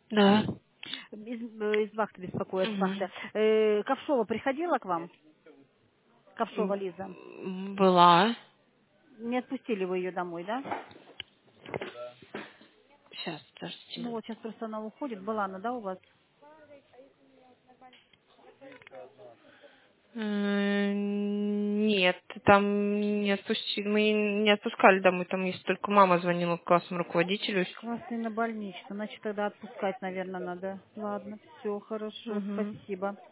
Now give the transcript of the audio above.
Да. Из вахты беспокоит, с вахты. Мгм. Ковшова приходила к вам? Ковшова Лиза. Была. Не отпустили вы ее домой, да? Сейчас, подождите. Ну вот сейчас просто она уходит. Была она, да, у вас? Нет, там не отпустили, мы не отпускали домой, там есть только мама звонила классному руководителю. Классный на больничку. Значит, тогда отпускать, наверное, надо. Ладно, все, хорошо, Мгм. спасибо.